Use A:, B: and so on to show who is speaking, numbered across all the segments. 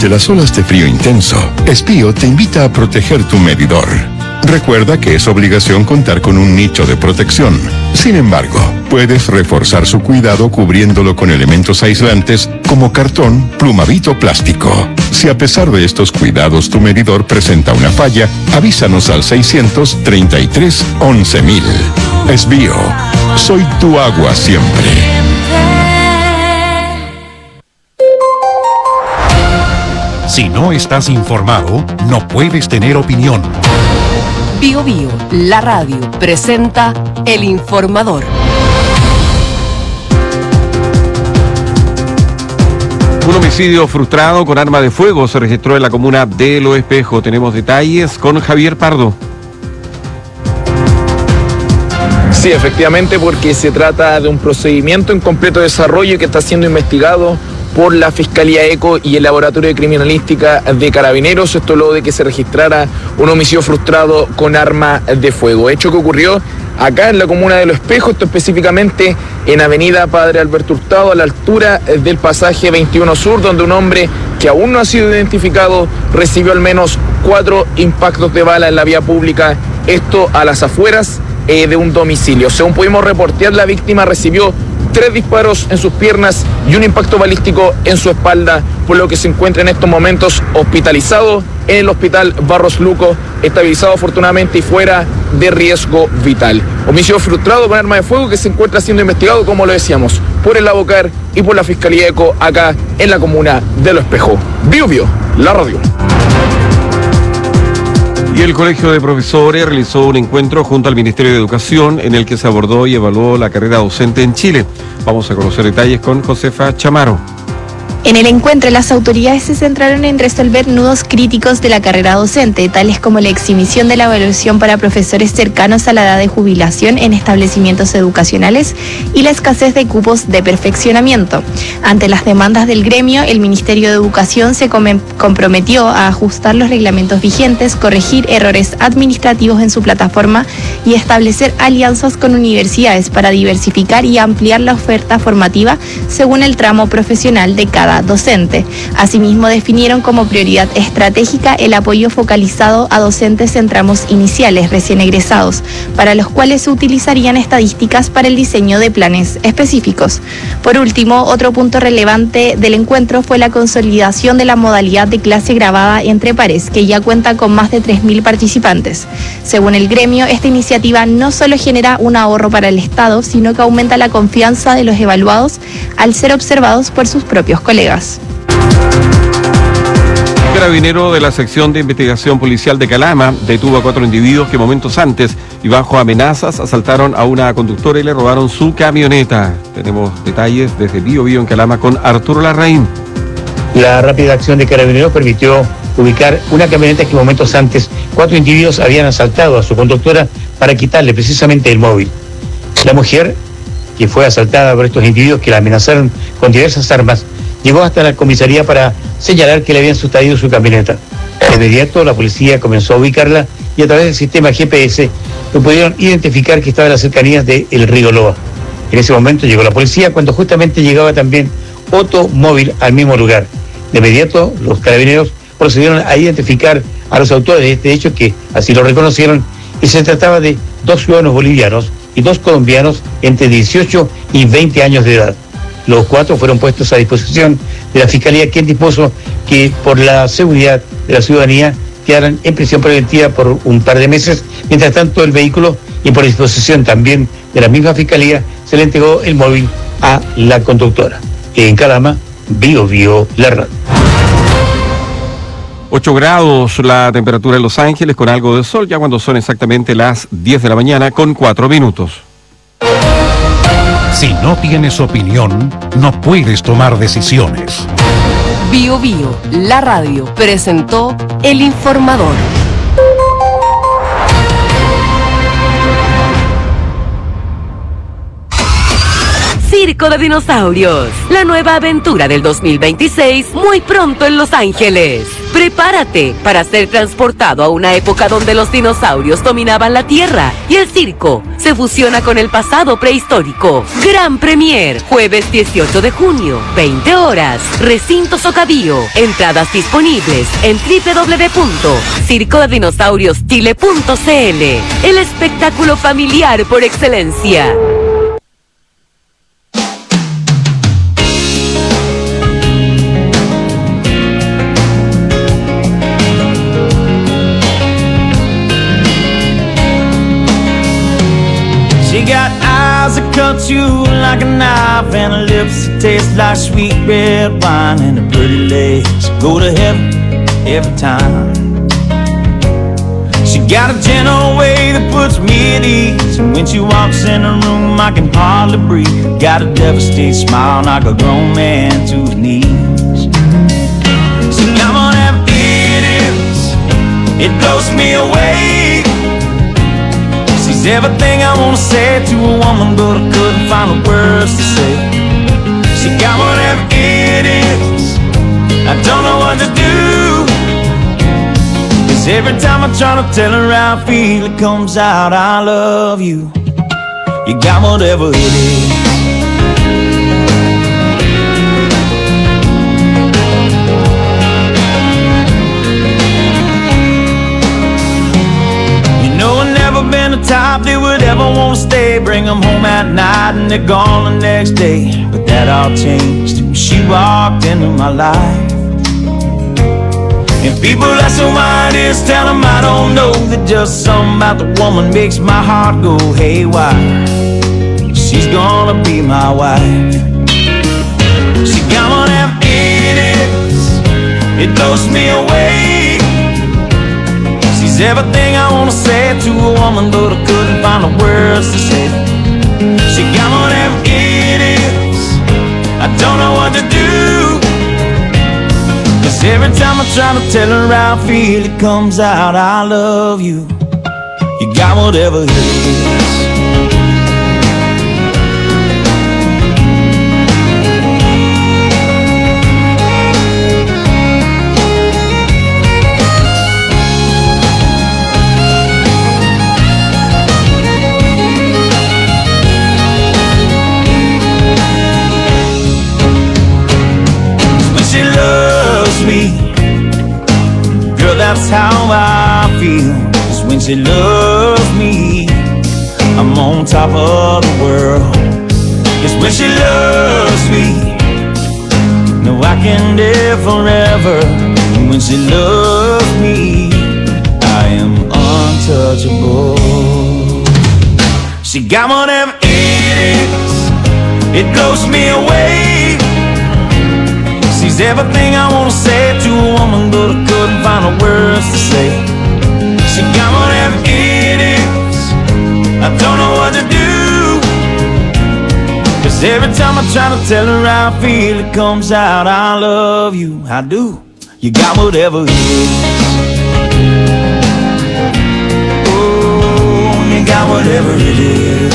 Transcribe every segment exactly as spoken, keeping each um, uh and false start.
A: Ante las olas de frío intenso, Espío te invita a proteger tu medidor. Recuerda que es obligación contar con un nicho de protección. Sin embargo, puedes reforzar su cuidado cubriéndolo con elementos aislantes como cartón, plumavit o plástico. Si a pesar de estos cuidados tu medidor presenta una falla, avísanos al seiscientos treinta y tres once mil. Espío, soy tu agua siempre.
B: Si no estás informado, no puedes tener opinión.
C: Bio Bio, la radio, presenta El Informador.
D: Un homicidio frustrado con arma de fuego se registró en la comuna de Los Espejos. Tenemos detalles con Javier Pardo.
E: Sí, efectivamente, porque se trata de un procedimiento en completo desarrollo que está siendo investigado por la Fiscalía ECO y el Laboratorio de Criminalística de Carabineros. Esto luego de que se registrara un homicidio frustrado con arma de fuego. Hecho que ocurrió acá en la comuna de Los Espejos, esto específicamente en Avenida Padre Alberto Hurtado, a la altura del pasaje veintiuno Sur, donde un hombre que aún no ha sido identificado recibió al menos cuatro impactos de bala en la vía pública, esto a las afueras eh, de un domicilio. Según pudimos reportear, la víctima recibió tres disparos en sus piernas y un impacto balístico en su espalda, por lo que se encuentra en estos momentos hospitalizado en el Hospital Barros Luco, estabilizado afortunadamente y fuera de riesgo vital. Homicidio frustrado con arma de fuego que se encuentra siendo investigado, como lo decíamos, por el ABOCAR y por la Fiscalía ECO acá en la comuna de Los Espejos. Bio Bio, la radio.
D: Y el Colegio de Profesores realizó un encuentro junto al Ministerio de Educación en el que se abordó y evaluó la carrera docente en Chile. Vamos a conocer detalles con Josefa Chamaro.
F: En el encuentro, las autoridades se centraron en resolver nudos críticos de la carrera docente, tales como la exhibición de la evaluación para profesores cercanos a la edad de jubilación en establecimientos educacionales y la escasez de cupos de perfeccionamiento. Ante las demandas del gremio, el Ministerio de Educación se comprometió a ajustar los reglamentos vigentes, corregir errores administrativos en su plataforma y establecer alianzas con universidades para diversificar y ampliar la oferta formativa según el tramo profesional de cada docente. Asimismo, definieron como prioridad estratégica el apoyo focalizado a docentes en tramos iniciales recién egresados, para los cuales se utilizarían estadísticas para el diseño de planes específicos. Por último, otro punto relevante del encuentro fue la consolidación de la modalidad de clase grabada entre pares, que ya cuenta con más de tres mil participantes. Según el gremio, esta iniciativa no solo genera un ahorro para el Estado, sino que aumenta la confianza de los evaluados al ser observados por sus propios colegas.
D: El carabinero de la sección de investigación policial de Calama detuvo a cuatro individuos que momentos antes y bajo amenazas asaltaron a una conductora y le robaron su camioneta. Tenemos detalles desde Bio Bio en Calama con Arturo Larraín.
G: La rápida acción de carabineros permitió ubicar una camioneta que momentos antes cuatro individuos habían asaltado a su conductora para quitarle precisamente el móvil. La mujer, que fue asaltada por estos individuos que la amenazaron con diversas armas, llegó hasta la comisaría para señalar que le habían sustraído su camioneta. De inmediato la policía comenzó a ubicarla y a través del sistema G P S lo pudieron identificar que estaba en las cercanías del río Loa. En ese momento llegó la policía cuando justamente llegaba también otro móvil al mismo lugar. De inmediato los carabineros procedieron a identificar a los autores de este hecho, que así lo reconocieron, y se trataba de dos ciudadanos bolivianos y dos colombianos entre dieciocho y veinte años de edad. Los cuatro fueron puestos a disposición de la Fiscalía, quien dispuso que por la seguridad de la ciudadanía quedaran en prisión preventiva por un par de meses. Mientras tanto, el vehículo, y por disposición también de la misma Fiscalía, se le entregó el móvil a la conductora. En Calama, Bio Bio, la radio.
D: ocho grados la temperatura en Los Ángeles con algo de sol, ya cuando son exactamente las diez de la mañana con cuatro minutos.
B: Si no tienes opinión, no puedes tomar decisiones.
C: Bio Bio, la radio, presentó El Informador. Circo de Dinosaurios, la nueva aventura del dos mil veintiséis, muy pronto en Los Ángeles. Prepárate para ser transportado a una época donde los dinosaurios dominaban la Tierra y el circo se fusiona con el pasado prehistórico. Gran Premier, jueves dieciocho de junio, veinte horas, Recinto Socavio. Entradas disponibles en doble u doble u doble u punto circo de dinosaurios chile punto c l. El espectáculo familiar por excelencia.
H: She got eyes that cut you like a knife, and her lips that taste like sweet red wine, and her pretty legs go to heaven every time. She got a gentle way that puts me at ease, and when she walks in the room I can hardly breathe. Got a devastating smile like a grown man to his knees. So come on, have it is, it blows me away. She's everything I wanna say to a woman, but I couldn't find the words to say. She got whatever it is, I don't know what to do. Cause every time I try to tell her how I feel, it comes out, I love you. You got whatever it is. Been the type they would ever want to stay, bring them home at night and they're gone the next day. But that all changed when she walked into my life. And people ask her why it is, tell them I don't know, that just something about the woman makes my heart go haywire. She's gonna be my wife. She got whatever it is, it blows me away. She's everything I wanna say to a woman, but I couldn't find the words to say. She got whatever it is, I don't know what to do. Cause every time I try to tell her how I feel, it comes out, I love you. You got whatever it is. That's how I feel, is when she loves me, I'm on top of the world. It's when she loves me, no, I can live forever. And when she loves me, I am untouchable. She got whatever it is, it blows me away. She's everything I wanna say to a woman, but I couldn't find the words to say. She got whatever it is, I don't know what to do. Cause every time I try to tell her how I feel, it comes out, I love you, I do. You got whatever it is. Oh, you got whatever it is.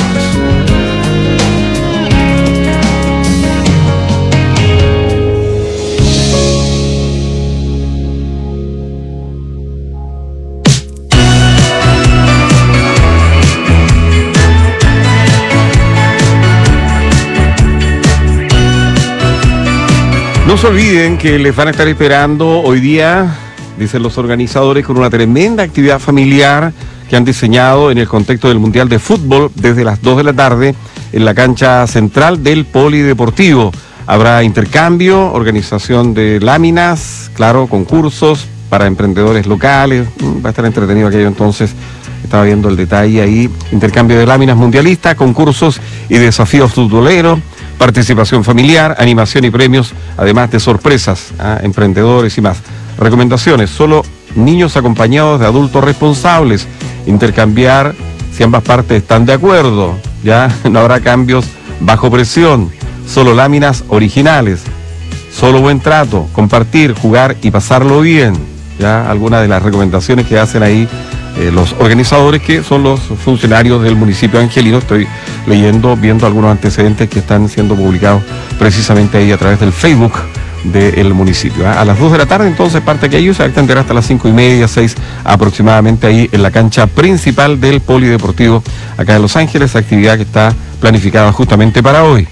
D: No se olviden que les van a estar esperando hoy día, dicen los organizadores, con una tremenda actividad familiar que han diseñado en el contexto del Mundial de Fútbol desde las dos de la tarde en la cancha central del Polideportivo. Habrá intercambio, organización de láminas, claro, concursos para emprendedores locales. Va a estar entretenido aquello entonces. Estaba viendo el detalle ahí. Intercambio de láminas mundialistas, concursos y desafíos futboleros. Participación familiar, animación y premios, además de sorpresas a emprendedores y más. Recomendaciones: solo niños acompañados de adultos responsables. Intercambiar si ambas partes están de acuerdo. Ya no habrá cambios bajo presión. Solo láminas originales. Solo buen trato. Compartir, jugar y pasarlo bien. Ya algunas de las recomendaciones que hacen ahí eh, los organizadores, que son los funcionarios del municipio angelino. Estoy leyendo, viendo algunos antecedentes que están siendo publicados precisamente ahí a través del Facebook del municipio. ¿eh? A las dos de la tarde entonces parte aquello, se va a extender hasta las cinco y media, seis aproximadamente, ahí en la cancha principal del Polideportivo acá en Los Ángeles, actividad que está planificada justamente para hoy.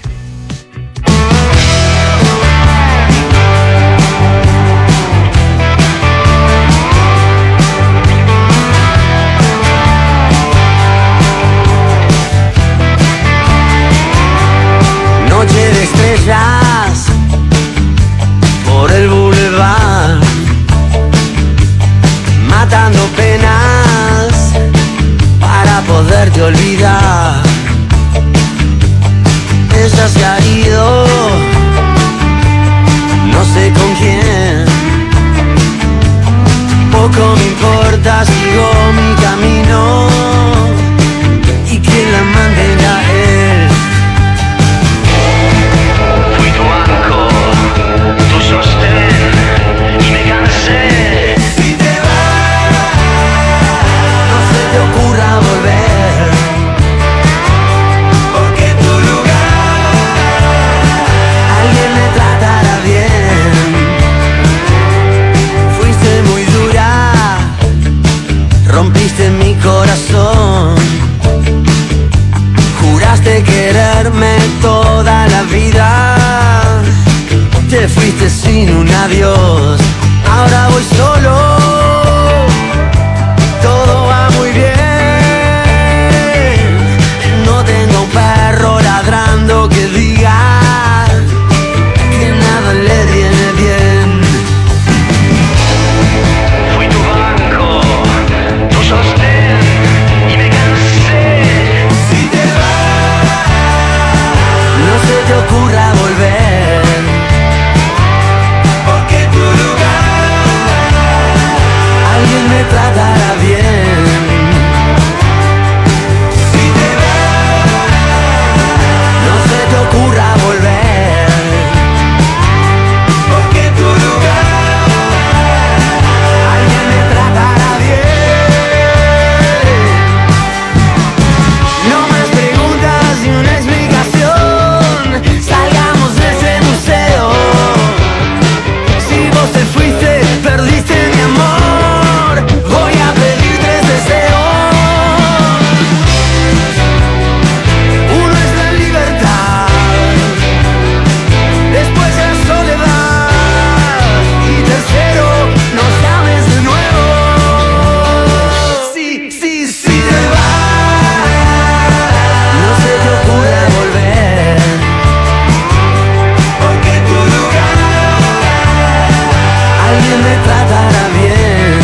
H: Noche de estrellas por el boulevard, matando penas para poderte olvidar. Ella se ha ido, no sé con quién. Poco me importa, sigo mi camino. ¿Y quién la mantenga a él? Fui tu banco, tu sostén, y me cansé. Si te vas, no se te ocurra volver, porque en tu lugar alguien me tratará bien. Fuiste muy dura, rompiste mi corazón. Juraste quererme toda la vida, te fuiste sin un adiós. Ahora voy solo, todo va muy bien. No tengo un perro ladrando que diga que nada le viene bien. Fui tu banco, tu sostén, y me cansé. Si te vas, no se te ocurra volver, porque en tu lugar alguien me tratará bien. Si te vas, no se te ocurra volver, porque en tu lugar alguien me tratará bien. No más preguntas y una explicación, salgamos de ese museo. Si vos te fuiste, perdiste mi amor, voy a pedir tres deseos. Uno es la libertad, después la soledad, y tercero, no llames de nuevo. Sí, sí, sí te vas, no se te ocurra volver, porque en tu lugar alguien me tratará bien.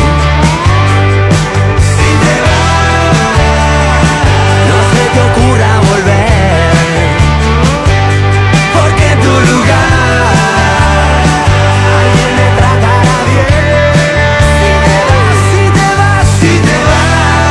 H: Si te vas, no se te ocurra volver, porque en tu lugar alguien me tratará bien. Si te vas, si te vas, si te vas.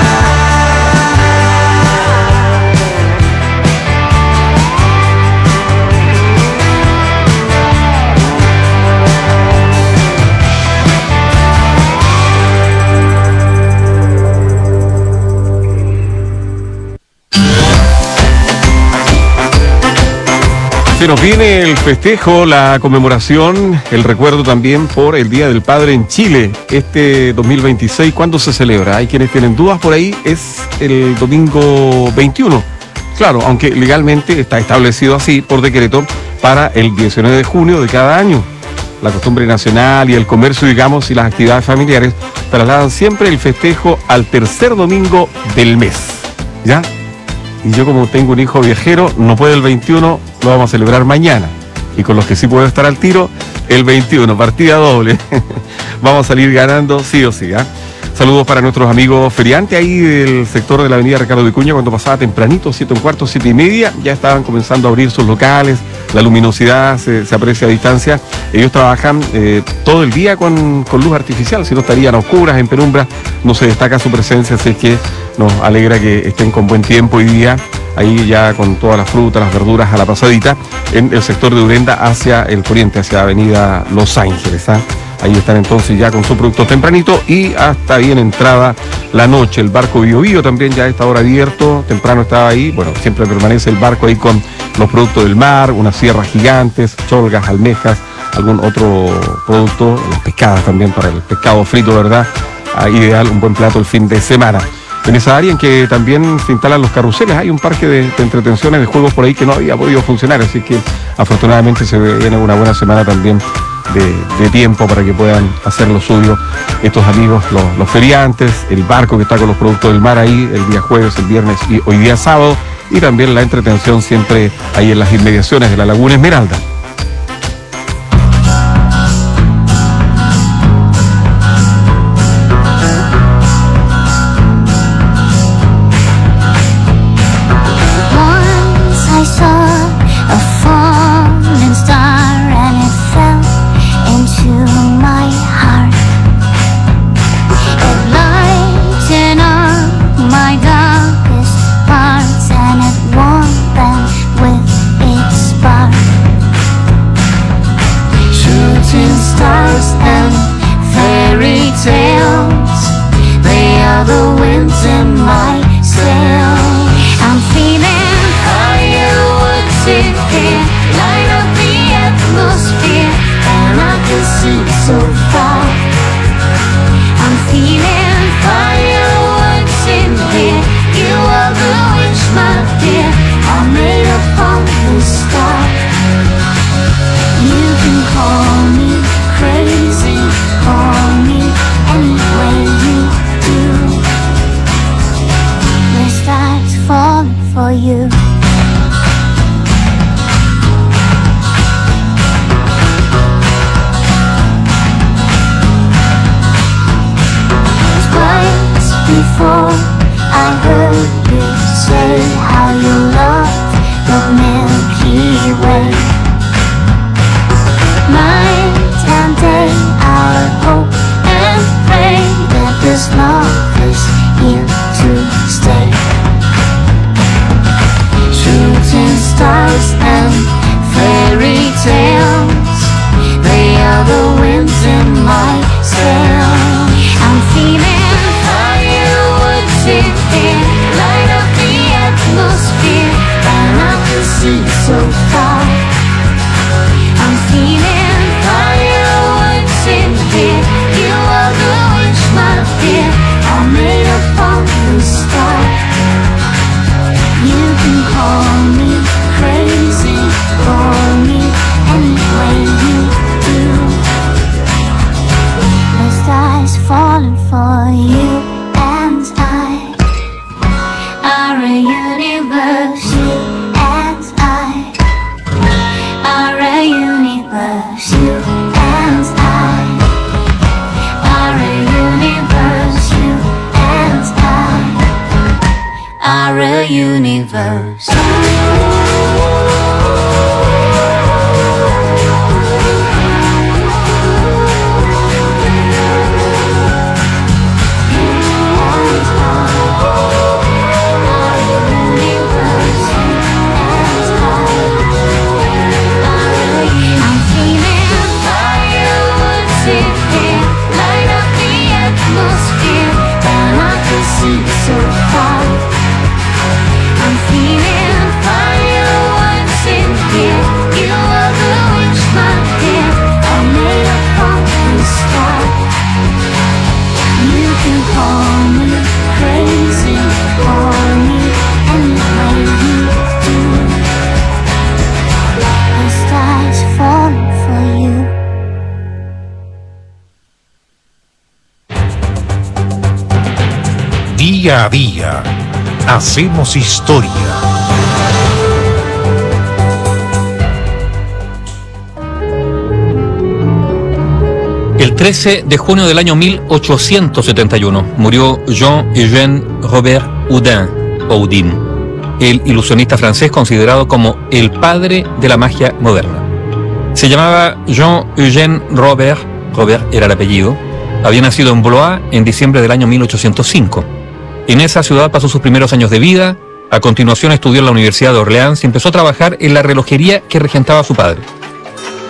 D: Se nos viene el festejo, la conmemoración, el recuerdo también por el Día del Padre en Chile, este dos mil veintiséis. ¿Cuándo se celebra? Hay quienes tienen dudas por ahí, es el domingo veintiuno. Claro, aunque legalmente está establecido así por decreto para el diecinueve de junio de cada año. La costumbre nacional y el comercio, digamos, y las actividades familiares trasladan siempre el festejo al tercer domingo del mes, ¿ya? Y yo, como tengo un hijo viajero, no puede el veintiuno, lo vamos a celebrar mañana. Y con los que sí puedo estar al tiro, el veintiuno, partida doble. Vamos a salir ganando sí o sí, ¿eh? Saludos para nuestros amigos feriantes ahí del sector de la avenida Ricardo Vicuña. Cuando pasaba tempranito, siete un cuarto, siete y media, ya estaban comenzando a abrir sus locales. La luminosidad se, se aprecia a distancia. Ellos trabajan eh, todo el día con, con luz artificial, si no estarían a oscuras, en penumbra. No se destaca su presencia, así que nos alegra que estén con buen tiempo hoy día, ahí ya con todas las frutas, las verduras a la pasadita, en el sector de Urenda hacia el poniente, hacia avenida Los Ángeles, ¿eh? Ahí están entonces ya con su producto tempranito y hasta bien entrada la noche. El barco Bio Bio también ya a esta hora abierto, temprano estaba ahí, bueno, siempre permanece el barco ahí con los productos del mar, unas sierras gigantes, cholgas, almejas, algún otro producto, las pescadas también para el pescado frito, ¿verdad? Ah, ideal, un buen plato el fin de semana. En esa área en que también se instalan los carruseles, hay un parque de, de entretenciones, de juegos por ahí que no había podido funcionar, así que afortunadamente se viene una buena semana también de, de tiempo para que puedan hacer lo suyo estos amigos, los, los feriantes, el barco que está con los productos del mar ahí el día jueves, el viernes y hoy día sábado, y también la entretención siempre ahí en las inmediaciones de la Laguna Esmeralda.
B: Día a día, hacemos historia.
I: El trece de junio del año mil ochocientos setenta y uno murió Jean-Eugène Robert Houdin, Houdin, el ilusionista francés considerado como el padre de la magia moderna. Se llamaba Jean-Eugène Robert, Robert era el apellido, había nacido en Blois en diciembre del año mil ochocientos cinco. En esa ciudad pasó sus primeros años de vida, a continuación estudió en la Universidad de Orleans y empezó a trabajar en la relojería que regentaba su padre.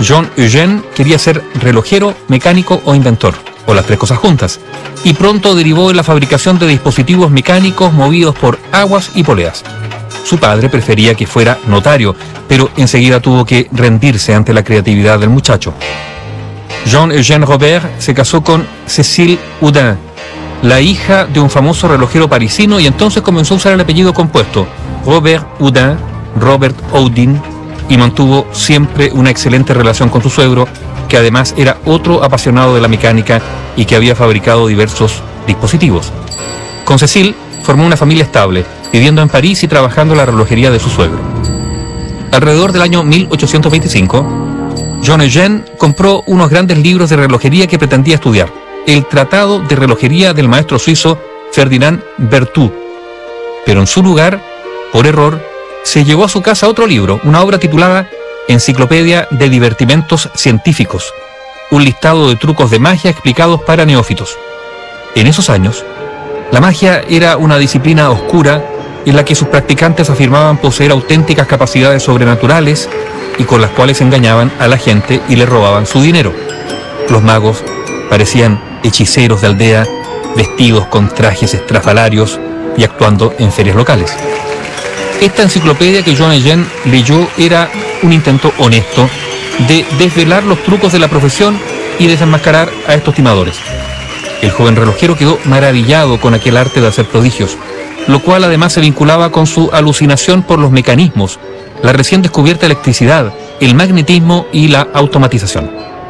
I: Jean Eugène quería ser relojero, mecánico o inventor, o las tres cosas juntas, y pronto derivó en la fabricación de dispositivos mecánicos movidos por aguas y poleas. Su padre prefería que fuera notario, pero enseguida tuvo que rendirse ante la creatividad del muchacho. Jean-Eugène Robert se casó con Cécile Houdin, la hija de un famoso relojero parisino, y entonces comenzó a usar el apellido compuesto, Robert Houdin, Robert Houdin, y mantuvo siempre una excelente relación con su suegro, que además era otro apasionado de la mecánica y que había fabricado diversos dispositivos. Con Cécile formó una familia estable, viviendo en París y trabajando en la relojería de su suegro. Alrededor del año mil ochocientos veinticinco, Jean-Eugène compró unos grandes libros de relojería que pretendía estudiar, el Tratado de Relojería del maestro suizo Ferdinand Berthoud. Pero en su lugar, por error, se llevó a su casa otro libro, una obra titulada Enciclopedia de Divertimentos Científicos, un listado de trucos de magia explicados para neófitos. En esos años, la magia era una disciplina oscura en la que sus practicantes afirmaban poseer auténticas capacidades sobrenaturales y con las cuales engañaban a la gente y le robaban su dinero. Los magos parecían hechiceros de aldea, vestidos con trajes estrafalarios y actuando en ferias locales. Esta enciclopedia que Jean-Eugène leyó era un intento honesto de desvelar los trucos de la profesión y desenmascarar a estos timadores. El joven relojero quedó maravillado con aquel arte de hacer prodigios, lo cual además se vinculaba con su alucinación por los mecanismos, la recién descubierta electricidad, el magnetismo y la automatización.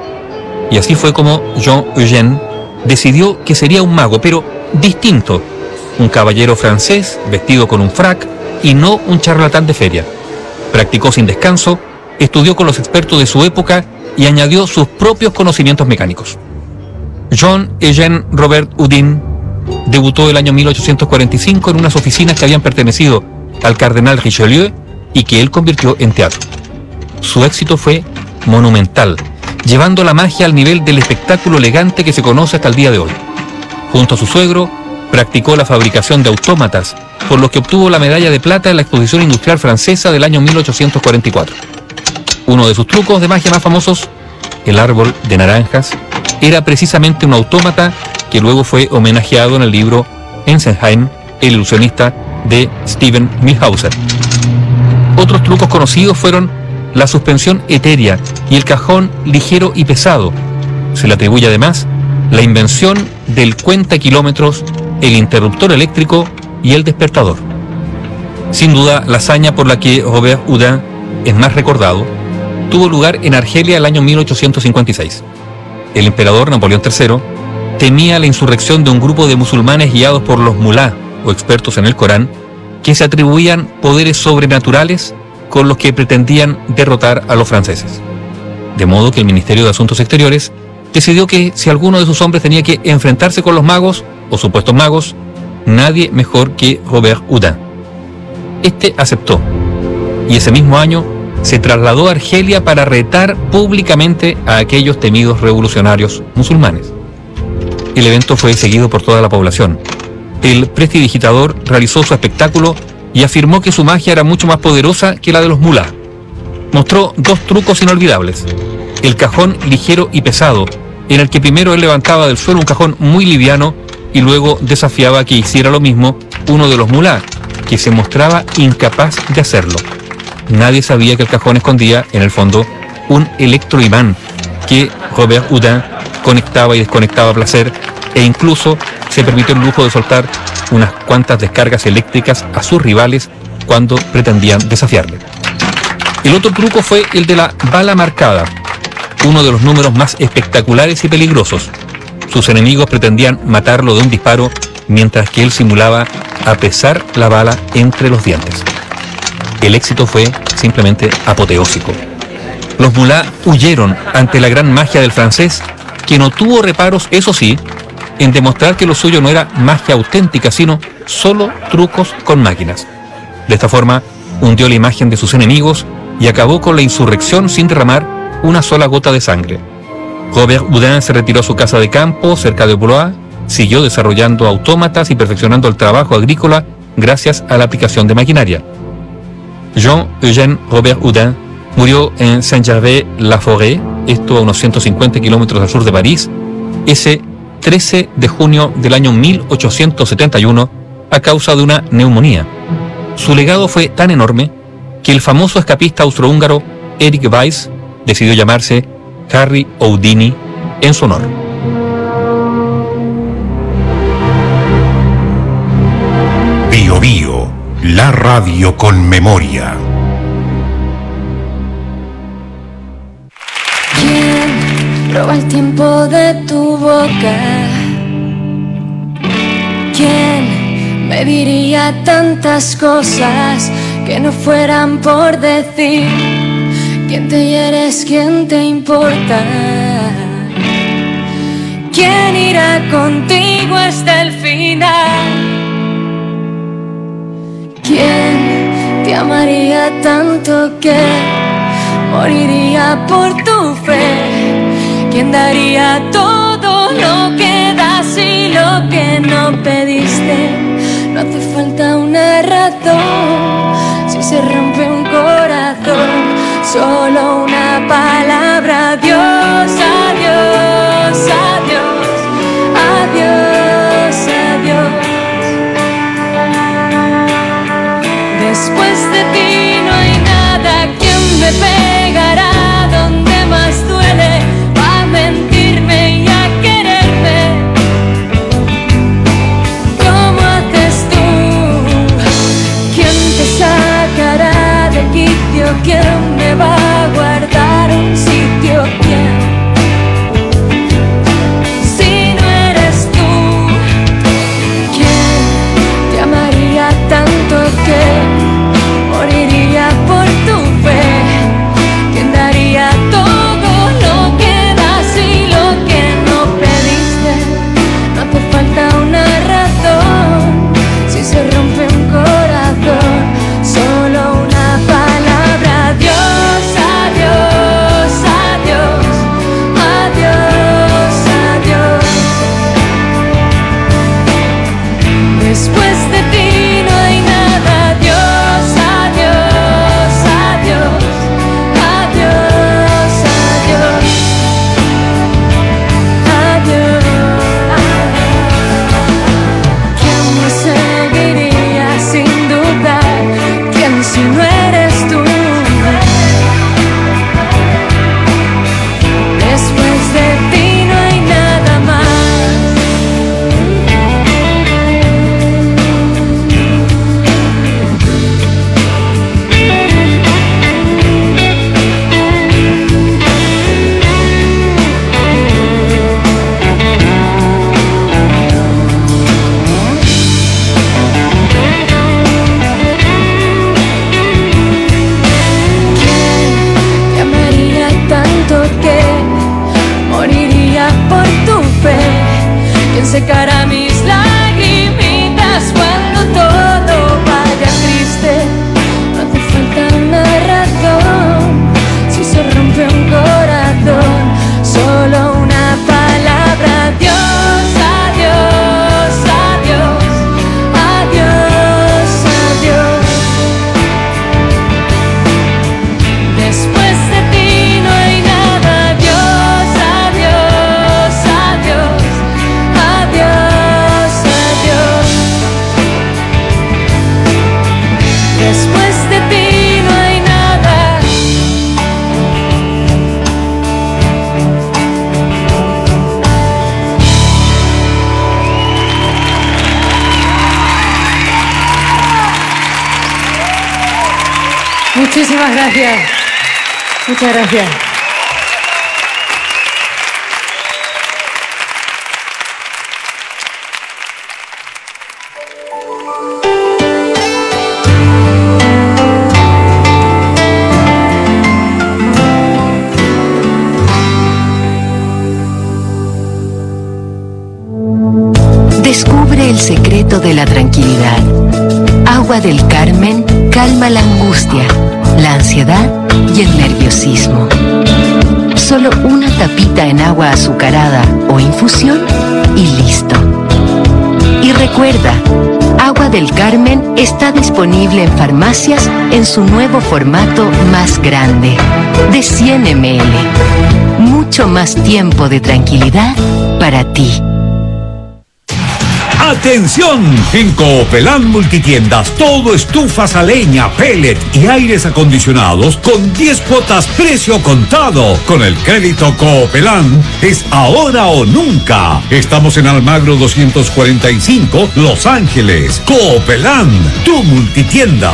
I: Y así fue como Jean-Eugène decidió que sería un mago, pero distinto, un caballero francés vestido con un frac y no un charlatán de feria. Practicó sin descanso, estudió con los expertos de su época y añadió sus propios conocimientos mecánicos. Jean-Eugène Robert Houdin debutó el año mil ochocientos cuarenta y cinco en unas oficinas que habían pertenecido al cardenal Richelieu y que él convirtió en teatro. Su éxito fue monumental, llevando la magia al nivel del espectáculo elegante que se conoce hasta el día de hoy. Junto a su suegro, practicó la fabricación de autómatas, por lo que obtuvo la medalla de plata en la Exposición Industrial Francesa del año mil ochocientos cuarenta y cuatro. Uno de sus trucos de magia más famosos, el árbol de naranjas, era precisamente un autómata que luego fue homenajeado en el libro Ensenheim, el ilusionista de Steven Milhauser. Otros trucos conocidos fueron la suspensión etérea y el cajón ligero y pesado. Se le atribuye además la invención del cuenta kilómetros, el interruptor eléctrico y el despertador. Sin duda, la hazaña por la que Robert Houdin es más recordado tuvo lugar en Argelia el año mil ochocientos cincuenta y seis. El emperador Napoleón tercero temía la insurrección de un grupo de musulmanes guiados por los mulá, o expertos en el Corán, que se atribuían poderes sobrenaturales con los que pretendían derrotar a los franceses. De modo que el Ministerio de Asuntos Exteriores decidió que si alguno de sus hombres tenía que enfrentarse con los magos, o supuestos magos, nadie mejor que Robert Houdin. Este aceptó, y ese mismo año se trasladó a Argelia para retar públicamente a aquellos temidos revolucionarios musulmanes. El evento fue seguido por toda la población. El prestidigitador realizó su espectáculo y afirmó que su magia era mucho más poderosa que la de los mulá. Mostró dos trucos inolvidables: el cajón ligero y pesado, en el que primero él levantaba del suelo un cajón muy liviano y luego desafiaba que hiciera lo mismo uno de los mulá, que se mostraba incapaz de hacerlo. Nadie sabía que el cajón escondía, en el fondo, un electroimán que Robert Houdin conectaba y desconectaba a placer, e incluso se permitió el lujo de soltar unas cuantas descargas eléctricas a sus rivales cuando pretendían desafiarle. El otro truco fue el de la bala marcada, uno de los números más espectaculares y peligrosos. Sus enemigos pretendían matarlo de un disparo, mientras que él simulaba apresar la bala entre los dientes. El éxito fue simplemente apoteósico. Los mulá huyeron ante la gran magia del francés, que no tuvo reparos, eso sí, en demostrar que lo suyo no era magia auténtica, sino solo trucos con máquinas. De esta forma, hundió la imagen de sus enemigos y acabó con la insurrección sin derramar una sola gota de sangre. Robert Houdin se retiró a su casa de campo, cerca de Blois, siguió desarrollando autómatas y perfeccionando el trabajo agrícola gracias a la aplicación de maquinaria. Jean-Eugène Robert Houdin Murió en Saint-Gervais-la-Forêt, esto a unos ciento cincuenta kilómetros al sur de París, ese trece de junio del año mil ochocientos setenta y uno a causa de una neumonía. Su legado fue tan enorme que el famoso escapista austrohúngaro Erich Weiss decidió llamarse Harry Houdini en su honor.
B: Bio Bio, la radio con memoria.
J: ¿Quién roba el tiempo de tu boca? ¿Quién me diría tantas cosas que no fueran por decir? ¿Quién te hieres? ¿Quién te importa? ¿Quién irá contigo hasta el final? ¿Quién te amaría tanto que moriría por tu fe? ¿Quién daría todo lo que das y lo que no pediste? No hace falta una razón si se rompe un corazón. Solo una palabra, adiós, adiós, adiós, adiós, adiós. Después de ti no hay nada. ¿Quién me pegará donde más duele? Va a mentirme y a quererme. ¿Cómo haces tú? ¿Quién te sacará de quicio? ¿Quién me va a guardar un sitio? ¿Quién? Si no eres tú, ¿quién te amaría tanto que moriría por tu fe? ¿Quién daría todo lo que das y lo que no pediste? No hace falta una razón si se rompe un corazón. Solo una palabra, adiós, adiós, adiós, adiós, adiós. Después de ti no hay nada, adiós, adiós, adiós, adiós, adiós, adiós. ¿Quién me seguiría sin dudar? ¿Quién si no eres tú? Después de ti no hay nada más. ¿Quién te amaría tanto que moriría por tu fe? ¿Quién secará mis lagrimitas cuando todo vaya triste? No hace falta una razón si se rompe un corazón. Solo una palabra, adiós, adiós, adiós, adiós, adiós. Después de ti no hay nada, adiós, adiós, adiós, adiós, adiós. Después de ti no hay nada.
K: Muchísimas gracias. Muchas gracias.
L: Descubre el secreto de la tranquilidad. Agua del Carmen calma la angustia, la ansiedad y el nerviosismo. Solo una tapita en agua azucarada o infusión y listo. Y recuerda, Agua del Carmen está disponible en farmacias en su nuevo formato más grande, de cien mililitros. Mucho más tiempo de tranquilidad para ti.
M: ¡Atención! En Coopelán Multitiendas, todo estufas a leña, pellet y aires acondicionados con diez cuotas precio contado. Con el crédito Coopelán es ahora o nunca. Estamos en Almagro doscientos cuarenta y cinco, Los Ángeles. Coopelán, tu multitienda.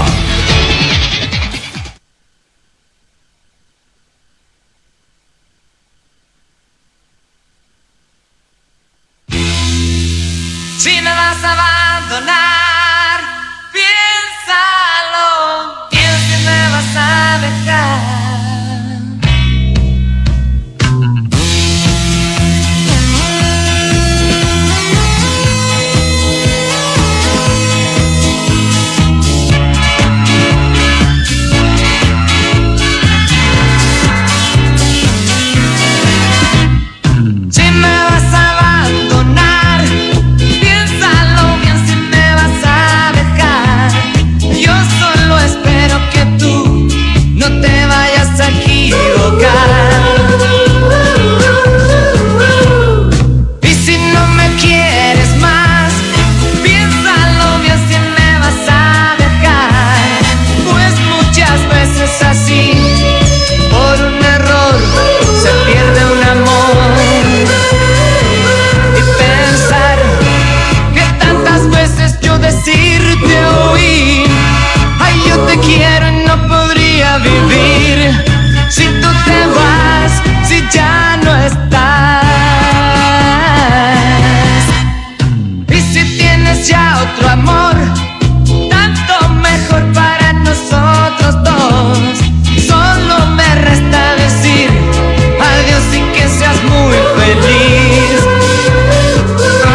J: Si me vas a abandonar, piénsalo, piensa si me vas a dejar. Si me vas a abandonar, piénsalo bien si me vas a dejar. Yo solo espero que tú no te vayas a equivocar. Y si no me quieres más, piénsalo bien si me vas a dejar. Pues muchas veces así, por un error, se pierde un amor. Y pensar que tantas veces yo decirte oí, ay, yo te quiero y no podría vivir si tú te vas, si ya no estás. Y si tienes ya otro amor, tanto mejor para nosotros dos. Solo me resta decir adiós y que seas muy feliz. Ah.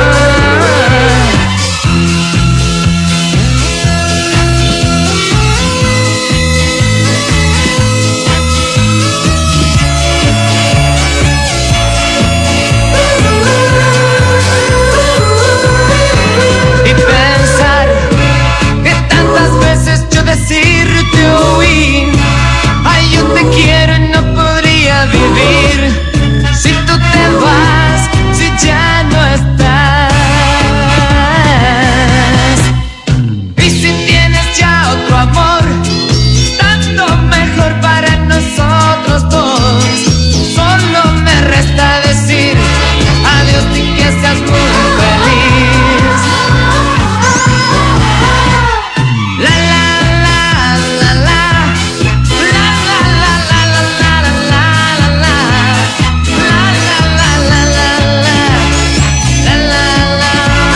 J: Y pensar que tantas veces yo decirte oí, ay, yo te quiero y no podría vivir si tú te vas, si ya no estás. Y si tienes ya otro amor, tanto mejor para nosotros dos. Solo me resta decir adiós y que seas muy feliz. La la la la la, la la la la la la la la la, la la la la la la, la la la.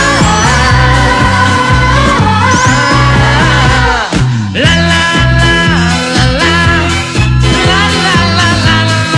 J: La la la la la, la la la la la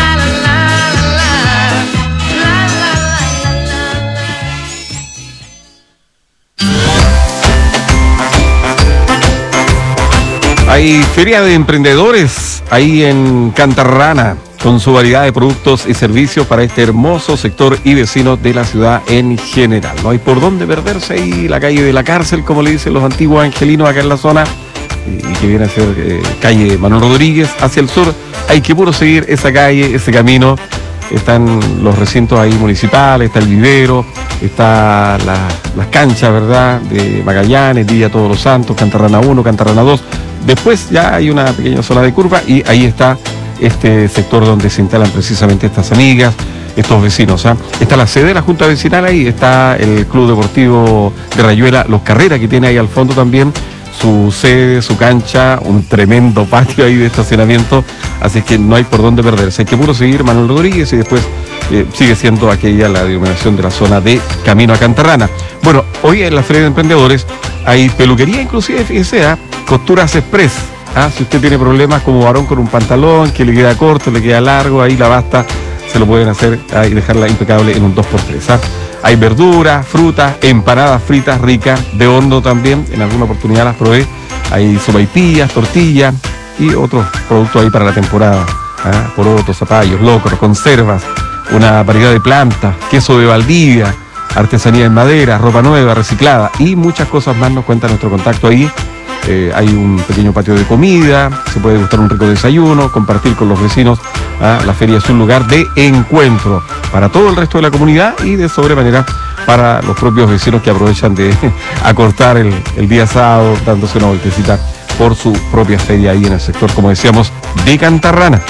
D: Hay feria de emprendedores ahí en Cantarrana, con su variedad de productos y servicios para este hermoso sector y vecinos de la ciudad en general. No hay por dónde perderse ahí, la calle de la cárcel, como le dicen los antiguos angelinos acá en la zona, y que viene a ser eh, calle Manuel Rodríguez hacia el sur. Hay que puro seguir esa calle, ese camino. Están los recintos ahí municipales, está el vivero, está la, las canchas, ¿verdad?, de Magallanes, Día Todos los Santos, Cantarrana uno, Cantarrana dos. Después ya hay una pequeña zona de curva y ahí está este sector donde se instalan precisamente estas amigas, estos vecinos. ¿eh? Está la sede de la Junta Vecinal ahí, está el Club Deportivo de Rayuela, Los Carreras, que tiene ahí al fondo también su sede, su cancha, un tremendo patio ahí de estacionamiento, así que no hay por dónde perderse. Hay que puro seguir Manuel Rodríguez y después eh, sigue siendo aquella la denominación de la zona de Camino a Cantarrana. Bueno, hoy en la Feria de Emprendedores hay peluquería, inclusive, fíjese, ¿eh? Costuras Express. ¿ah? Si usted tiene problemas como varón con un pantalón que le queda corto, le queda largo, ahí la basta, se lo pueden hacer ah, y dejarla impecable en un dos por tres. ¿ah? Hay verduras, frutas, empanadas fritas ricas, de horno también, en alguna oportunidad las probé. Hay sopaipillas, tortillas y otros productos ahí para la temporada. ¿ah? Porotos, zapallos, locros, conservas, una variedad de plantas, queso de Valdivia, artesanía en madera, ropa nueva, reciclada y muchas cosas más. Nos cuenta nuestro contacto ahí. Eh, hay un pequeño patio de comida, se puede gustar un rico desayuno, compartir con los vecinos. ¿Ah? La feria es un lugar de encuentro para todo el resto de la comunidad y de sobremanera para los propios vecinos que aprovechan de acortar el, el día sábado dándose una vueltecita por su propia feria ahí en el sector, como decíamos, de Cantarrana.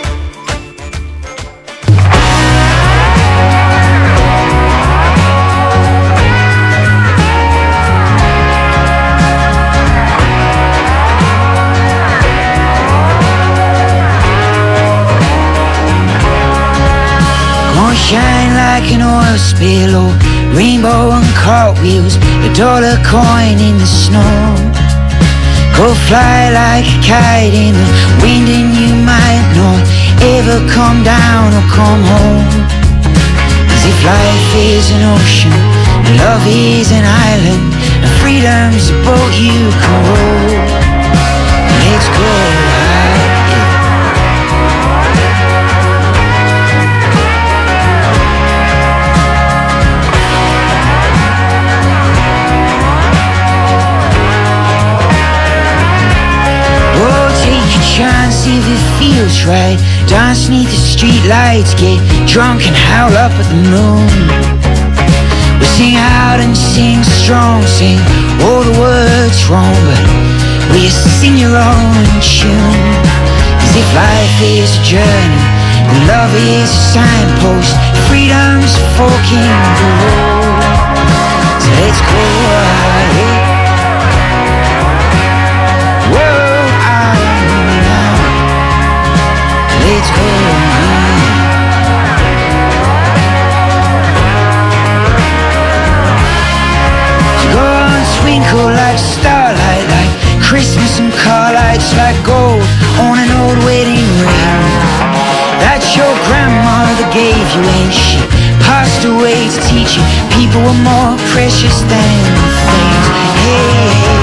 N: Shine like an oil spill, oh, rainbow and cartwheels, a dollar coin in the snow. Go fly like a kite in the wind and you might not ever come down or come home. As if life is an ocean, and love is an island, and freedom's a boat you can row. Let's go high. Chance if it feels right. Dance neath the street lights, get drunk and howl up at the moon. We sing out and sing strong, sing all the words wrong, but we sing your own tune. As if life is a journey, and love is a signpost, freedom's a fork in the road. So let's go ahead. Let's go high. So go on, twinkle like starlight, like Christmas and car lights, like gold on an old wedding ring. That your grandmother gave you, ain't she? Passed away to teach you people were more precious than things. Hey, hey.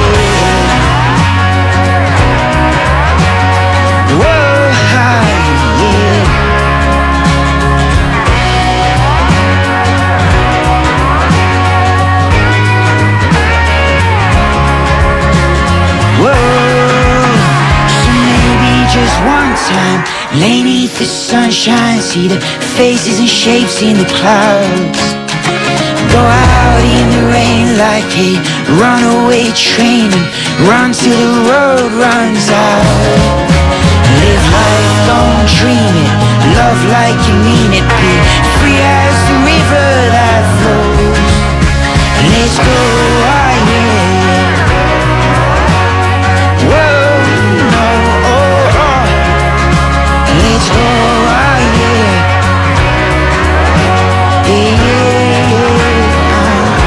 N: Time, lay neath the sunshine, see the faces and shapes in the clouds. Go out in the rain like a runaway train and run till the road runs out. Live life, don't dream it, love like you mean it, be free as the river that flows. Let's go, ah yeah. Whoa. Let's go, ah, yeah. Yeah, yeah, yeah.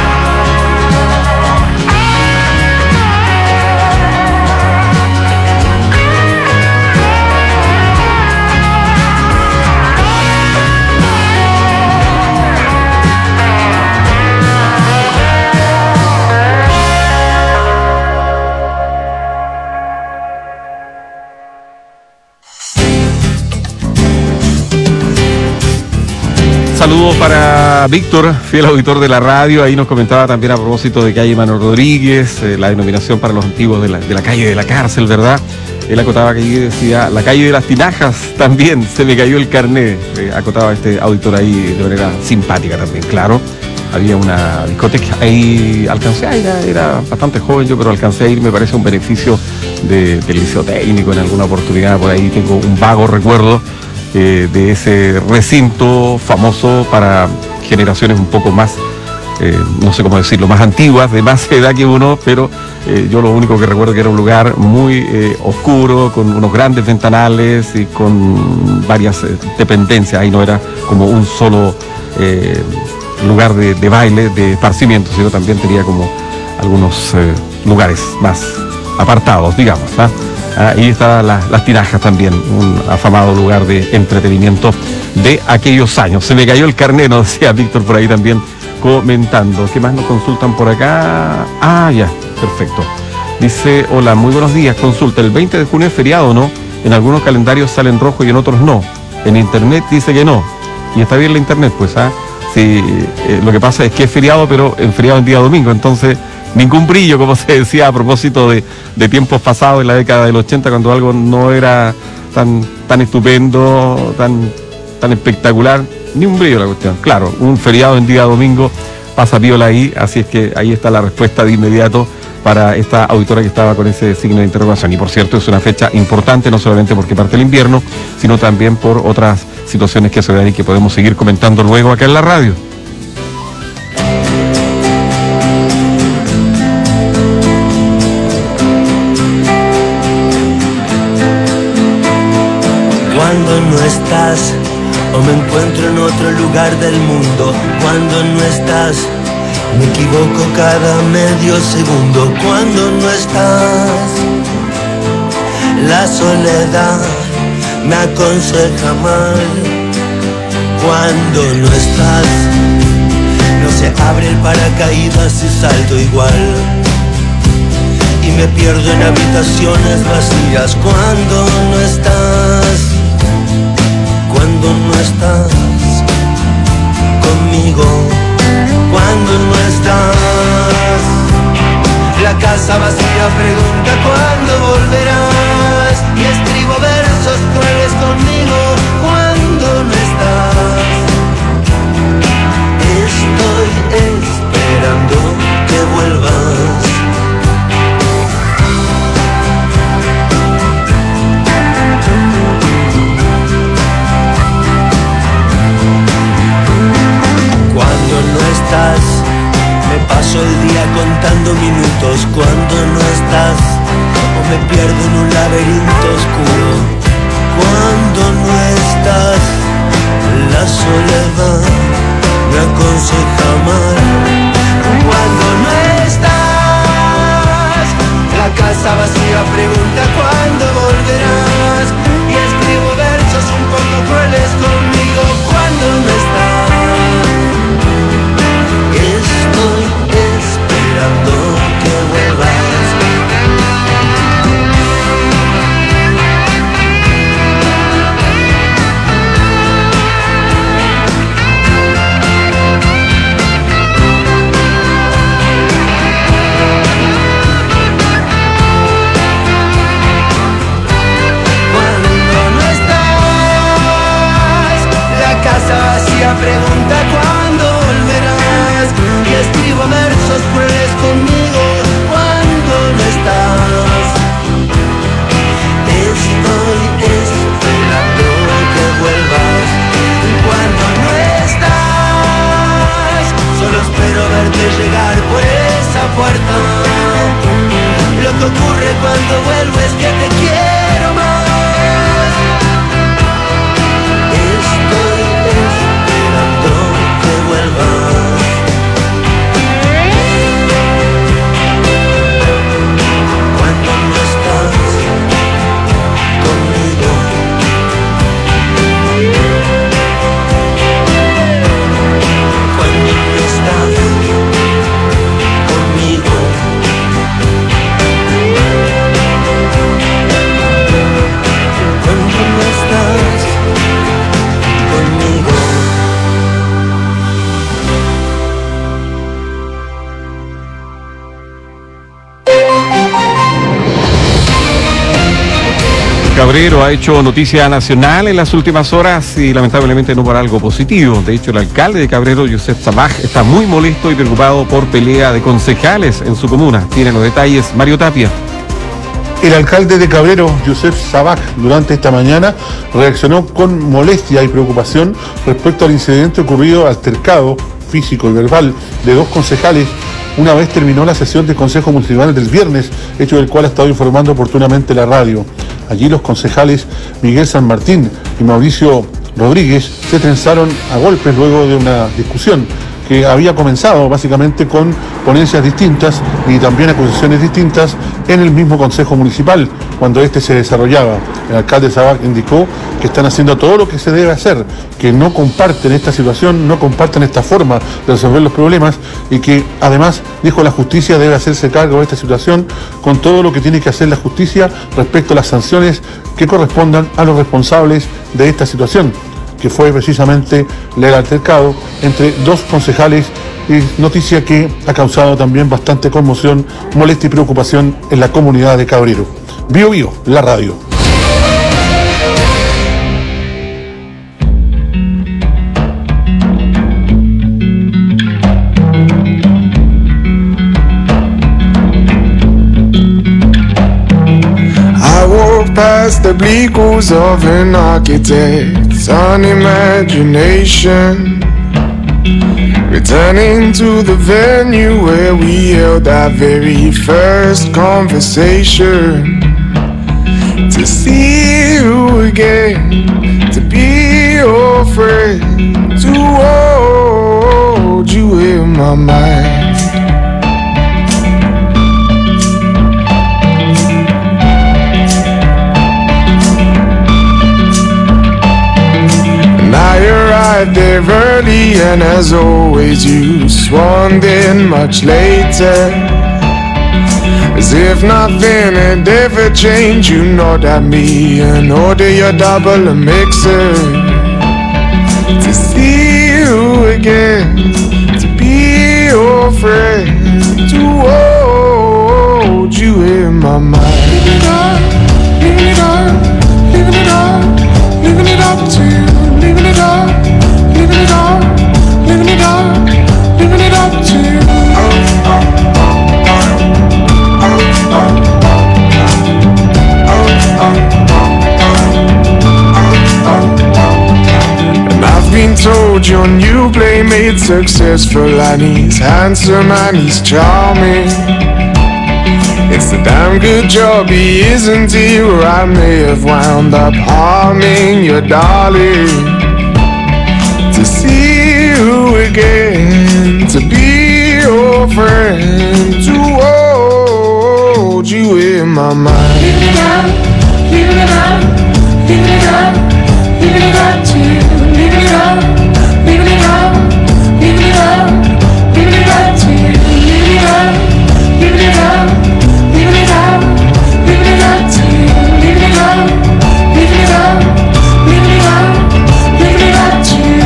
D: Saludos para Víctor, fiel auditor de la radio. Ahí nos comentaba también a propósito de calle Manuel Rodríguez, eh, la denominación para los antiguos de la, de la calle de la cárcel, ¿verdad? Él acotaba que allí decía, la calle de las tinajas también, se me cayó el carnet. Eh, acotaba este auditor ahí de manera simpática también, claro. Había una discoteca, ahí alcancé a ir, era bastante joven yo, pero alcancé a ir, me parece un beneficio de, del liceo técnico en alguna oportunidad, por ahí tengo un vago recuerdo. Eh, de ese recinto famoso para generaciones un poco más, eh, no sé cómo decirlo, más antiguas, de más edad que uno, pero eh, yo lo único que recuerdo que era un lugar muy eh, oscuro, con unos grandes ventanales y con varias eh, dependencias. Ahí no era como un solo eh, lugar de, de baile, de esparcimiento, sino también tenía como algunos eh, lugares más apartados, digamos, ¿eh? Ahí están la, las tinajas también, un afamado lugar de entretenimiento de aquellos años. Se me cayó el carnet, nos decía Víctor por ahí también comentando. ¿Qué más nos consultan por acá? Ah, ya, perfecto. Dice, hola, muy buenos días, consulta, el veinte de junio es feriado, ¿no? En algunos calendarios sale en rojo y en otros no. En internet dice que no. Y está bien la internet, pues, ¿ah? Sí, eh, lo que pasa es que es feriado, pero en feriado en día domingo, entonces ningún brillo, como se decía a propósito de, de tiempos pasados en la década del ochenta, cuando algo no era tan, tan estupendo, tan, tan espectacular, ni un brillo la cuestión. Claro, un feriado en día domingo pasa piola ahí, así es que ahí está la respuesta de inmediato para esta auditora que estaba con ese signo de interrogación. Y por cierto, es una fecha importante, no solamente porque parte el invierno, sino también por otras situaciones que se dan y que podemos seguir comentando luego acá en la radio.
O: Cuando no estás o me encuentro en otro lugar del mundo, cuando no estás me equivoco cada medio segundo. Cuando no estás, la soledad me aconseja mal. Cuando no estás, no se abre el paracaídas y salto igual. Y me pierdo en habitaciones vacías. Cuando no estás, cuando no estás conmigo. Cuando no estás, la casa vacía pregunta cuándo volverás. Y escribo versos crueles conmigo. Cuando no estás, estoy esperando que vuelvas. Cuando no estás, me paso el día contando minutos. Cuando no estás, o me pierdo en un laberinto oscuro. Cuando no estás, la soledad me aconseja mal. Cuando no estás, la casa vacía pregunta cuándo volverás. Y escribo versos un poco crueles conmigo. Cuando no estás, estoy esperando que vuelvas. Cuando no estás, la casa vacía pregunta cuándo volverás. Y escribo versos crueles conmigo. Cuando no estás, estoy esperando que vuelvas. Cuando no estás, solo espero verte llegar por esa puerta. Lo que ocurre cuando vuelvo es que te quiero más. Estoy esperando que vuelvas. Cuando no estás conmigo. Cuando no estás conmigo. Cuando no estás conmigo.
D: Cabrero ha hecho noticia nacional en las últimas horas y lamentablemente no por algo positivo. De hecho, el alcalde de Cabrero, Youssef Sabaj, está muy molesto y preocupado por pelea de concejales en su comuna. Tiene los detalles Mario Tapia.
P: El alcalde de Cabrero, Youssef Sabaj, durante esta mañana reaccionó con molestia y preocupación respecto al incidente ocurrido, altercado físico y verbal de dos concejales una vez terminó la sesión del Consejo Municipal del viernes, hecho del cual ha estado informando oportunamente la radio. Allí los concejales Miguel San Martín y Mauricio Rodríguez se trenzaron a golpes luego de una discusión que había comenzado básicamente con ponencias distintas y también acusaciones distintas en el mismo Consejo Municipal cuando este se desarrollaba. El alcalde Sabaj indicó que están haciendo todo lo que se debe hacer, que no comparten esta situación, no comparten esta forma de resolver los problemas y que además, dijo, la justicia debe hacerse cargo de esta situación con todo lo que tiene que hacer la justicia respecto a las sanciones que correspondan a los responsables de esta situación. que fue precisamente el altercado entre dos concejales, y noticia que ha causado también bastante conmoción, molestia y preocupación en la comunidad de Cabrero. Bio Bio, la radio.
Q: Past the bleak walls of an architect's unimagination, returning to the venue where we held our very first conversation, to see you again, to be your friend, to hold you in my mind. I arrived there early, and as always you swarmed in much later, as if nothing had ever changed. You nod at me and order your double a mixer, to see you again, to be your friend, to hold you in my mind. Leaving it all, leaving it all, leaving it all, leaving it up to you. Leaving it all, leaving it all, leaving it all, leaving it up to you. And I've been told your new playmate's successful, and he's handsome and he's charming. It's a damn good job he isn't here, or I may have wound up harming your darling. To see you again, to be your friend, to hold you in my mind. Leaving it out, leaving it out, leaving it out, leaving it out to you. Leaving it out, leaving it out, leaving it out, leaving it out to you. Leaving it out, leaving it out. Leaving it out, leaving it out to you. Leaving it out, leaving it out, leaving it out, leaving it out to you.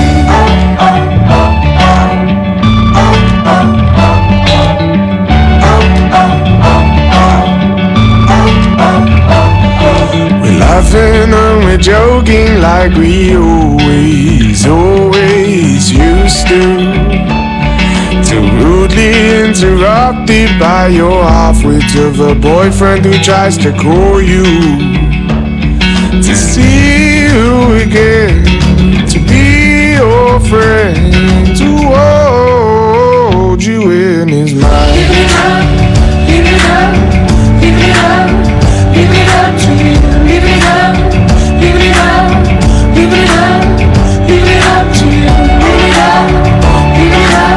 Q: We're laughing and we're joking like we always, always used to. Till rudely interrupted by your half-wit of a boyfriend who tries to call you. To see you again, to be your friend, to hold you in his mind. Leaving it out, leaving it out, leaving it out, leaving it out to you. Leaving it out, leaving it out, leaving it out, leaving it out to you. Leaving it out, leaving it out.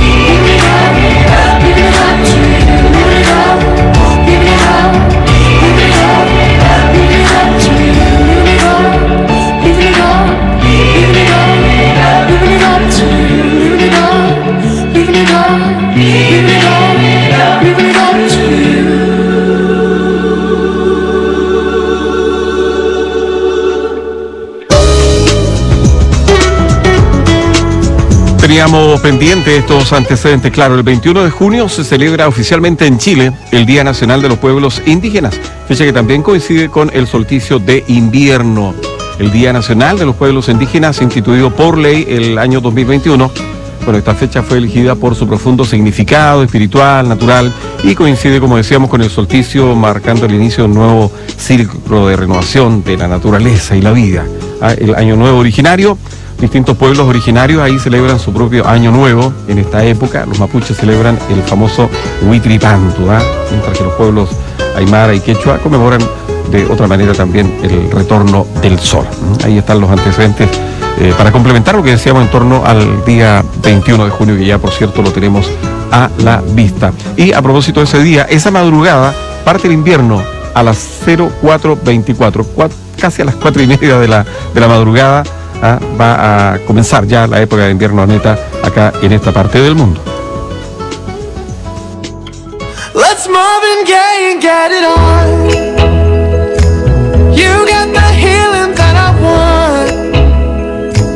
D: Teníamos pendiente estos antecedentes. Claro, el veintiuno de junio se celebra oficialmente en Chile el Día Nacional de los Pueblos Indígenas, fecha que también coincide con el solsticio de invierno. El Día Nacional de los Pueblos Indígenas, instituido por ley el año dos mil veintiuno. Bueno, esta fecha fue elegida por su profundo significado espiritual, natural, y coincide, como decíamos, con el solsticio, marcando el inicio de un nuevo ciclo de renovación de la naturaleza y la vida. El año nuevo originario. Distintos pueblos originarios ahí celebran su propio año nuevo. En esta época los mapuches celebran el famoso Huitripantu, ¿eh? Mientras que los pueblos aymara y quechua conmemoran de otra manera también el retorno del sol. Ahí están los antecedentes eh, para complementar lo que decíamos en torno al día veintiuno de junio, que ya por cierto lo tenemos a la vista. Y a propósito de ese día, esa madrugada parte el invierno a las cero cuatro veinticuatro, casi a las cuatro y media de la, de la madrugada. ¿Ah? Va a comenzar ya la época de invierno neta acá en esta parte del mundo.
Q: Let's Marvin Gaye and get it on. You got the healing that I want.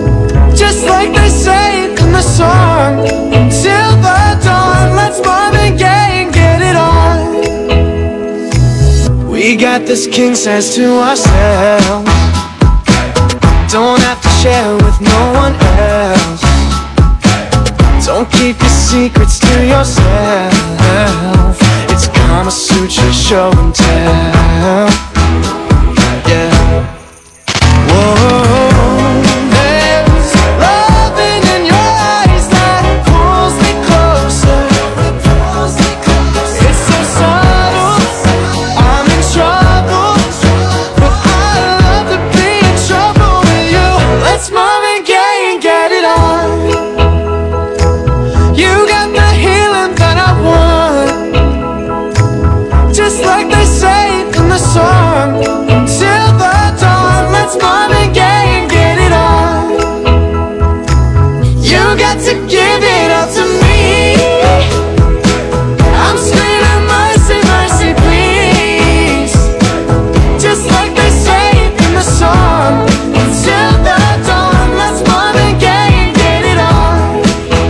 Q: We got this king size to ourselves. Don't have to share with no one else. Don't keep your secrets to yourself. It's Kama Sutra show and tell. Yeah. Whoa, there's loving in your eyes that pulls me closer. It's so subtle, I'm in trouble, but I love to be in trouble with you. Let's Marvin Gaye and get it on. You got the healing that I want, just like they say in the song. Until the dawn, let's Marvin Gaye and get it on. You got to give it up to me. I'm screaming mercy, mercy, please. Just like they say in the song. Until the dawn, let's Marvin Gaye and get it on.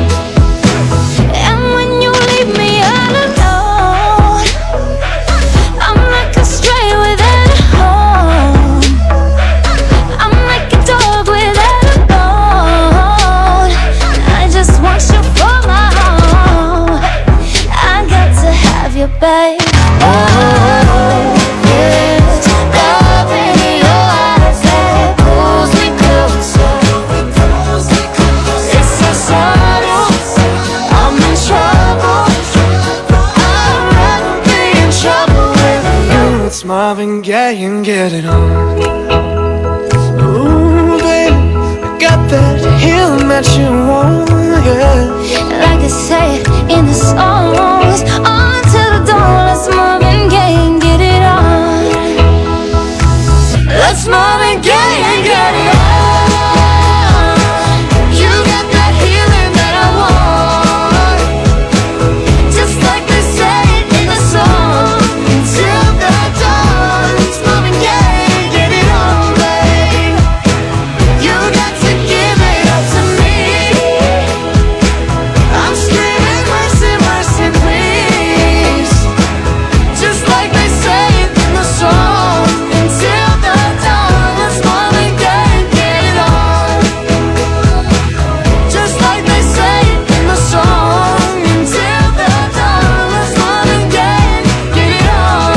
J: And when you leave me all alone, I'm like a stray without a home. I'm like a dog without a bone. I just want you for my home. I got to have you, babe. Oh, yes, love in your eyes that pulls me closer.
Q: It's so subtle, I'm in trouble. I'd rather be in trouble with you. It's Marvin Gaye and get it on. Ooh, baby, I got that healing that you want, yeah.
J: Like they say in the songs, on to the dawn, let's Marvin Gaye and get it on.
Q: Let's Marvin Gaye and get it on. You got that healing that I want, just like they say in the song. Until the dawn, it's Marvin Gaye and get it on, babe. You got to give it up to me. I'm screaming mercy, mercy, please. Just like they say in the song. Until the dawn, let's Marvin Gaye and get it on. Just like they say in the song. Until the dawn, let's Marvin Gaye and get it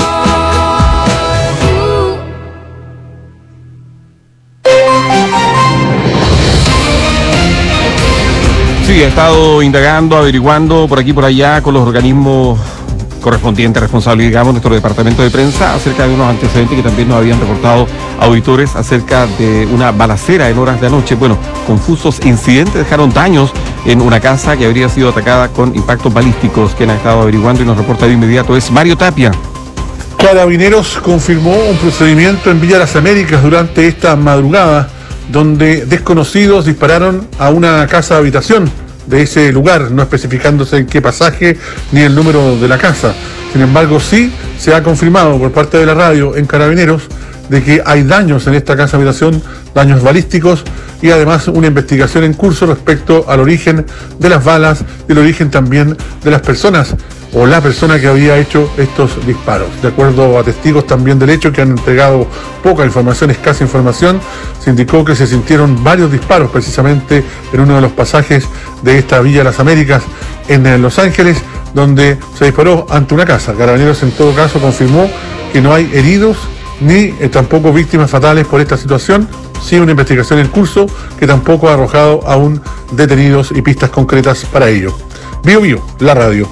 D: Sí, he estado indagando, averiguando por aquí y por allá con los organismos correspondientes, responsables, digamos, nuestro departamento de prensa, acerca de unos antecedentes que también nos habían reportado auditores acerca de una balacera en horas de anoche. Bueno, confusos incidentes dejaron daños en una casa que habría sido atacada con impactos balísticos. Quien ha estado averiguando y nos reporta de inmediato es Mario Tapia.
P: Carabineros confirmó un procedimiento en Villa Las Américas durante esta madrugada, donde desconocidos dispararon a una casa de habitación de ese lugar, no especificándose en qué pasaje ni el número de la casa. Sin embargo, sí se ha confirmado por parte de la radio en Carabineros de que hay daños en esta casa de habitación, daños balísticos, y además una investigación en curso respecto al origen de las balas y el origen también de las personas o la persona que había hecho estos disparos. De acuerdo a testigos también del hecho, que han entregado poca información, escasa información, se indicó que se sintieron varios disparos precisamente en uno de los pasajes de esta Villa Las Américas en Los Ángeles, donde se disparó ante una casa. Carabineros en todo caso confirmó que no hay heridos ni eh, tampoco víctimas fatales por esta situación. Sí, una investigación en curso que tampoco ha arrojado aún detenidos y pistas concretas para ello. Bio Bio, la radio.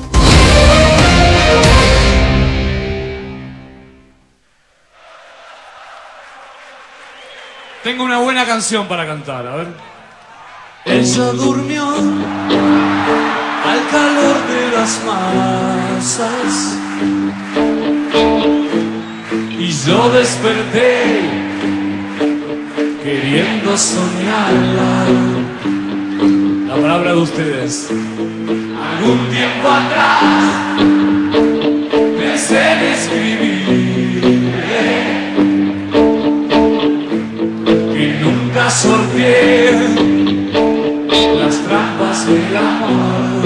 R: Tengo una buena canción para cantar, a ver. Ella durmió al calor de las masas y yo desperté queriendo soñarla. La palabra de ustedes. Algún tiempo atrás pensé en escribirle que nunca sorteé las trampas del amor.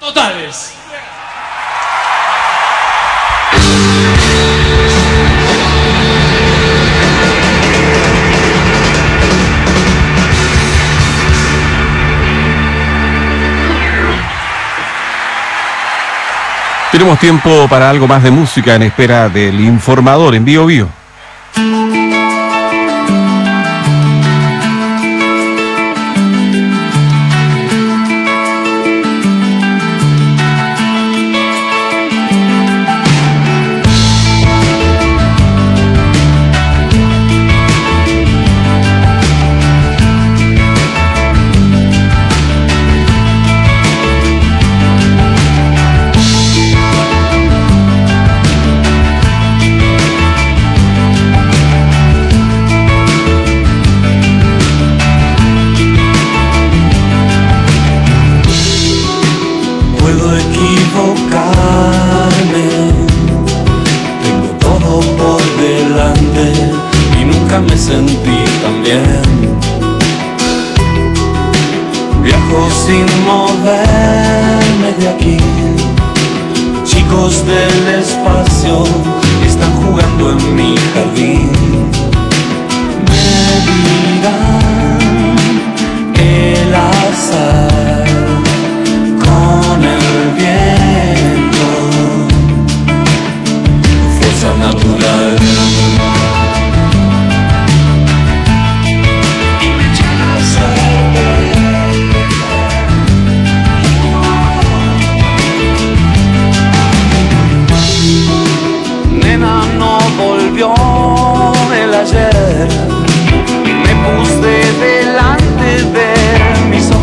R: totales.
D: Tenemos tiempo para algo más de música en espera del informador en Bio Bio.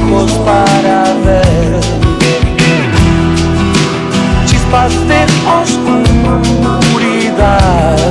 H: De